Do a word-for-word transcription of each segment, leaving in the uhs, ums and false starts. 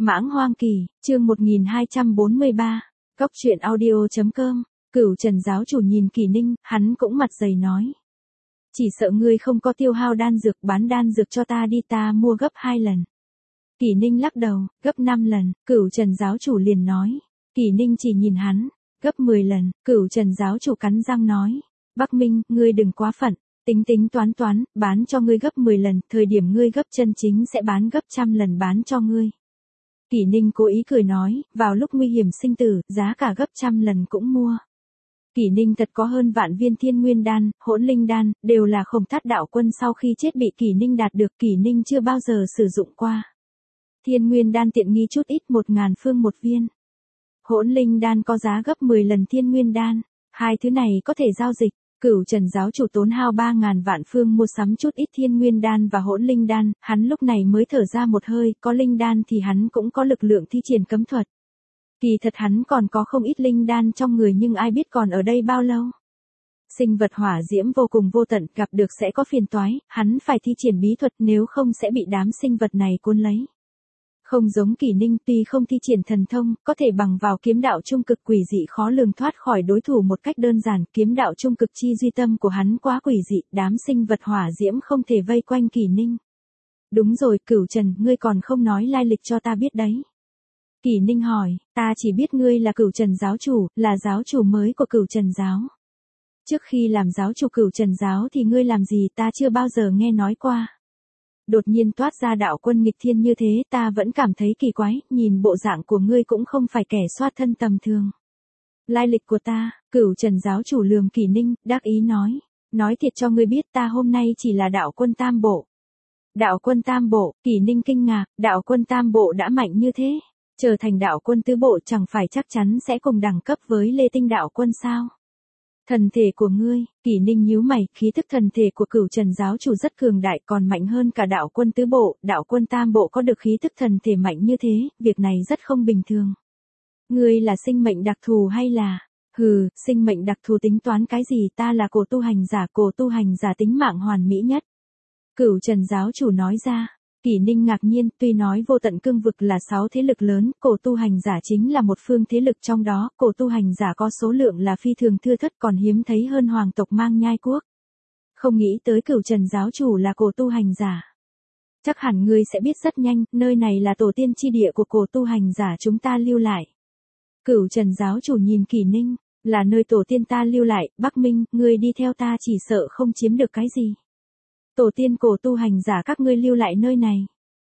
Mãng Hoang Kỳ, chương một nghìn hai trăm bốn mươi ba, Cốc truyện audio chấm com, Cửu Trần giáo chủ nhìn Kỳ Ninh, hắn cũng mặt dày nói. Chỉ sợ ngươi không có tiêu hao đan dược, bán đan dược cho ta đi, ta mua gấp hai lần. Kỳ Ninh lắc đầu, gấp năm lần, Cửu Trần giáo chủ liền nói. Kỳ Ninh chỉ nhìn hắn, gấp mười lần, Cửu Trần giáo chủ cắn răng nói. Bắc Minh, ngươi đừng quá phận, tính tính toán toán, bán cho ngươi gấp mười lần, thời điểm ngươi gấp chân chính sẽ bán gấp trăm lần bán cho ngươi. Kỳ Ninh cố ý cười nói, vào lúc nguy hiểm sinh tử, giá cả gấp trăm lần cũng mua. Kỳ Ninh thật có hơn vạn viên thiên nguyên đan, hỗn linh đan, đều là Khổng Thát đạo quân sau khi chết bị Kỳ Ninh đạt được, Kỳ Ninh chưa bao giờ sử dụng qua. Thiên nguyên đan tiện nghi chút ít, một ngàn phương một viên. Hỗn linh đan có giá gấp mười lần thiên nguyên đan, hai thứ này có thể giao dịch. Cửu Trần giáo chủ tốn hao ba ngàn vạn phương mua sắm chút ít thiên nguyên đan và hỗn linh đan, hắn lúc này mới thở ra một hơi, có linh đan thì hắn cũng có lực lượng thi triển cấm thuật. Kỳ thật hắn còn có không ít linh đan trong người nhưng ai biết còn ở đây bao lâu. Sinh vật hỏa diễm vô cùng vô tận, gặp được sẽ có phiền toái, hắn phải thi triển bí thuật nếu không sẽ bị đám sinh vật này cuốn lấy. Không giống Kỳ Ninh, tuy không thi triển thần thông, có thể bằng vào kiếm đạo trung cực quỷ dị khó lường thoát khỏi đối thủ một cách đơn giản, kiếm đạo trung cực chi duy tâm của hắn quá quỷ dị, đám sinh vật hỏa diễm không thể vây quanh Kỳ Ninh. Đúng rồi, Cửu Trần, ngươi còn không nói lai lịch cho ta biết đấy. Kỳ Ninh hỏi, ta chỉ biết ngươi là Cửu Trần giáo chủ, là giáo chủ mới của Cửu Trần giáo. Trước khi làm giáo chủ Cửu Trần giáo thì ngươi làm gì ta chưa bao giờ nghe nói qua. Đột nhiên toát ra đạo quân nghịch thiên như thế, ta vẫn cảm thấy kỳ quái, nhìn bộ dạng của ngươi cũng không phải kẻ xoát thân tầm thường. Lai lịch của ta, Cửu Trần giáo chủ lườm Kỳ Ninh, đắc ý nói, nói thiệt cho ngươi biết ta hôm nay chỉ là đạo quân tam bộ. Đạo quân tam bộ, Kỳ Ninh kinh ngạc, đạo quân tam bộ đã mạnh như thế, trở thành đạo quân tứ bộ chẳng phải chắc chắn sẽ cùng đẳng cấp với Lê Tinh đạo quân sao? Thần thể của ngươi, Kỳ Ninh nhíu mày, khí thức thần thể của Cửu Trần giáo chủ rất cường đại, còn mạnh hơn cả đạo quân tứ bộ, đạo quân tam bộ có được khí thức thần thể mạnh như thế, việc này rất không bình thường. Ngươi là sinh mệnh đặc thù hay là, hừ, sinh mệnh đặc thù tính toán cái gì, ta là cổ tu hành giả, cổ tu hành giả tính mạng hoàn mỹ nhất. Cửu Trần giáo chủ nói ra. Kỳ Ninh ngạc nhiên, tuy nói vô tận cương vực là sáu thế lực lớn, cổ tu hành giả chính là một phương thế lực trong đó, cổ tu hành giả có số lượng là phi thường thưa thớt còn hiếm thấy hơn hoàng tộc Mang Nhai quốc. Không nghĩ tới Cửu Trần giáo chủ là cổ tu hành giả. Chắc hẳn ngươi sẽ biết rất nhanh, nơi này là tổ tiên chi địa của cổ tu hành giả chúng ta lưu lại. Cửu Trần giáo chủ nhìn Kỳ Ninh, là nơi tổ tiên ta lưu lại, Bắc Minh, ngươi đi theo ta chỉ sợ không chiếm được cái gì. Tổ tiên cổ tu hành giả các ngươi lưu lại nơi này.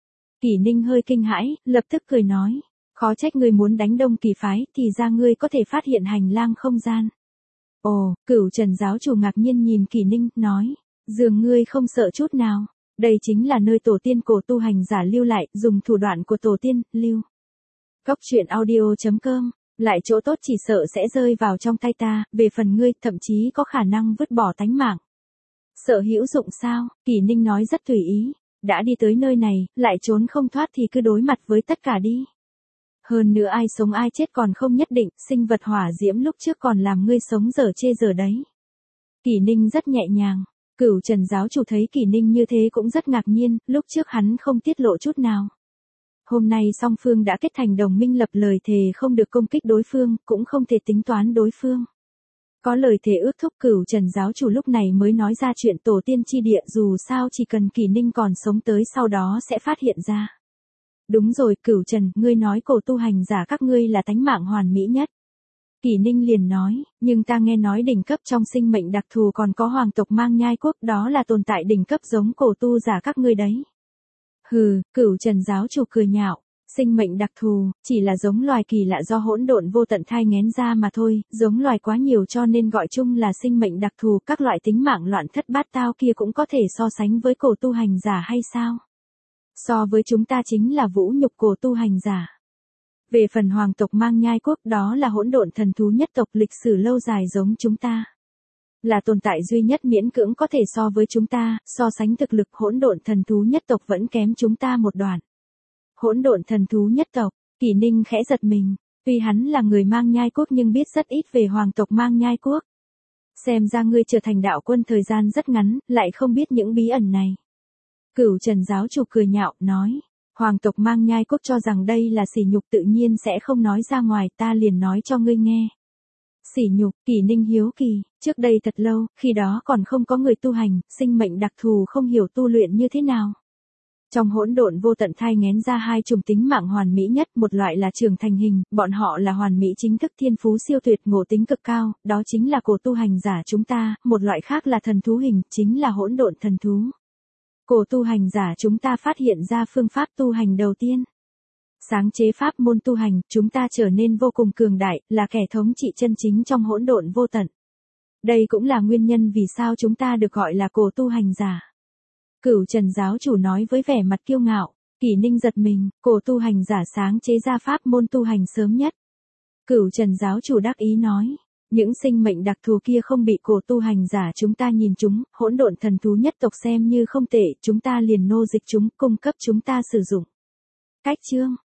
Kỳ Ninh hơi kinh hãi, lập tức cười nói, khó trách ngươi muốn đánh Đông Kỳ phái, thì ra ngươi có thể phát hiện hành lang không gian. Ồ, Cửu Trần giáo chủ ngạc nhiên nhìn Kỳ Ninh, nói, dường ngươi không sợ chút nào, đây chính là nơi tổ tiên cổ tu hành giả lưu lại, dùng thủ đoạn của tổ tiên, lưu. Cốc truyện audio chấm com, lại chỗ tốt chỉ sợ sẽ rơi vào trong tay ta, về phần ngươi, thậm chí có khả năng vứt bỏ tánh mạng. Sợ hữu dụng sao, Kỳ Ninh nói rất tùy ý, đã đi tới nơi này, lại trốn không thoát thì cứ đối mặt với tất cả đi. Hơn nữa ai sống ai chết còn không nhất định, sinh vật hỏa diễm lúc trước còn làm ngươi sống dở chê giờ đấy. Kỳ Ninh rất nhẹ nhàng, Cửu Trần giáo chủ thấy Kỳ Ninh như thế cũng rất ngạc nhiên, lúc trước hắn không tiết lộ chút nào. Hôm nay song phương đã kết thành đồng minh lập lời thề không được công kích đối phương, cũng không thể tính toán đối phương. Có lời thề ước thúc, Cửu Trần giáo chủ lúc này mới nói ra chuyện tổ tiên chi địa, dù sao chỉ cần Kỳ Ninh còn sống tới sau đó sẽ phát hiện ra. Đúng rồi, Cửu Trần, ngươi nói cổ tu hành giả các ngươi là tánh mạng hoàn mỹ nhất. Kỳ Ninh liền nói, nhưng ta nghe nói đỉnh cấp trong sinh mệnh đặc thù còn có hoàng tộc Mang Nhai quốc, đó là tồn tại đỉnh cấp giống cổ tu giả các ngươi đấy. Hừ, Cửu Trần giáo chủ cười nhạo. Sinh mệnh đặc thù, chỉ là giống loài kỳ lạ do hỗn độn vô tận thai nghén ra mà thôi, giống loài quá nhiều cho nên gọi chung là sinh mệnh đặc thù, các loại tính mạng loạn thất bát tao kia cũng có thể so sánh với cổ tu hành giả hay sao? So với chúng ta chính là vũ nhục cổ tu hành giả. Về phần hoàng tộc Mang Nhai quốc, đó là hỗn độn thần thú nhất tộc lịch sử lâu dài giống chúng ta. Là tồn tại duy nhất miễn cưỡng có thể so với chúng ta, so sánh thực lực hỗn độn thần thú nhất tộc vẫn kém chúng ta một đoạn. Hỗn độn thần thú nhất tộc, Kỳ Ninh khẽ giật mình, tuy hắn là người Mang Nhai quốc nhưng biết rất ít về hoàng tộc Mang Nhai quốc. Xem ra ngươi trở thành đạo quân thời gian rất ngắn, lại không biết những bí ẩn này. Cửu Trần giáo chủ cười nhạo, nói, Hoàng tộc mang nhai cốt cho rằng đây là sỉ nhục tự nhiên sẽ không nói ra ngoài, ta liền nói cho ngươi nghe. Sỉ nhục, Kỷ Ninh hiếu kỳ, trước đây thật lâu, khi đó còn không có người tu hành, sinh mệnh đặc thù không hiểu tu luyện như thế nào. Trong hỗn độn vô tận thai nghén ra hai chủng tính mạng hoàn mỹ nhất, một loại là trưởng thành hình, bọn họ là hoàn mỹ chính thức thiên phú siêu tuyệt ngộ tính cực cao, đó chính là cổ tu hành giả chúng ta, một loại khác là thần thú hình, chính là hỗn độn thần thú. Cổ tu hành giả chúng ta phát hiện ra phương pháp tu hành đầu tiên. Sáng chế pháp môn tu hành, chúng ta trở nên vô cùng cường đại, là kẻ thống trị chân chính trong hỗn độn vô tận. Đây cũng là nguyên nhân vì sao chúng ta được gọi là cổ tu hành giả. Cửu Trần giáo chủ nói với vẻ mặt kiêu ngạo. Kỷ Ninh giật mình, cổ tu hành giả sáng chế ra pháp môn tu hành sớm nhất. Cửu Trần giáo chủ đắc ý nói, những sinh mệnh đặc thù kia không bị cổ tu hành giả chúng ta nhìn chúng, hỗn độn thần thú nhất tộc xem như không tệ, chúng ta liền nô dịch chúng, cung cấp chúng ta sử dụng. Cách chương